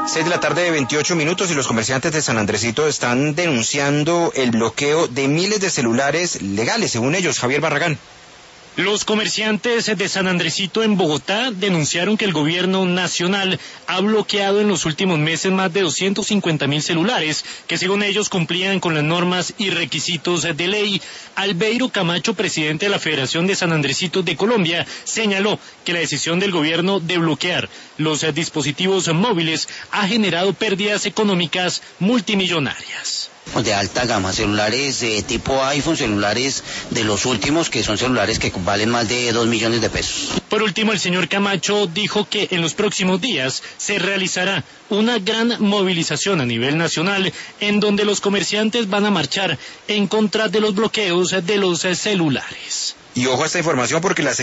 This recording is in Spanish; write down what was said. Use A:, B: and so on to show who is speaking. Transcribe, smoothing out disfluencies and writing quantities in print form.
A: 6:28 y los comerciantes de San Andresito están denunciando el bloqueo de miles de celulares legales, según ellos. Javier Barragán.
B: Los comerciantes de San Andresito en Bogotá denunciaron que el gobierno nacional ha bloqueado en los últimos meses más de 250.000 celulares que según ellos cumplían con las normas y requisitos de ley. Albeiro Camacho, presidente de la Federación de San Andresito de Colombia, señaló que la decisión del gobierno de bloquear los dispositivos móviles ha generado pérdidas económicas multimillonarias.
C: De alta gama, celulares de tipo iPhone, celulares de los últimos, que son celulares que valen más de 2 millones de pesos.
B: Por último, el señor Camacho dijo que en los próximos días se realizará una gran movilización a nivel nacional en donde los comerciantes van a marchar en contra de los bloqueos de los celulares.
A: Y ojo a esta información porque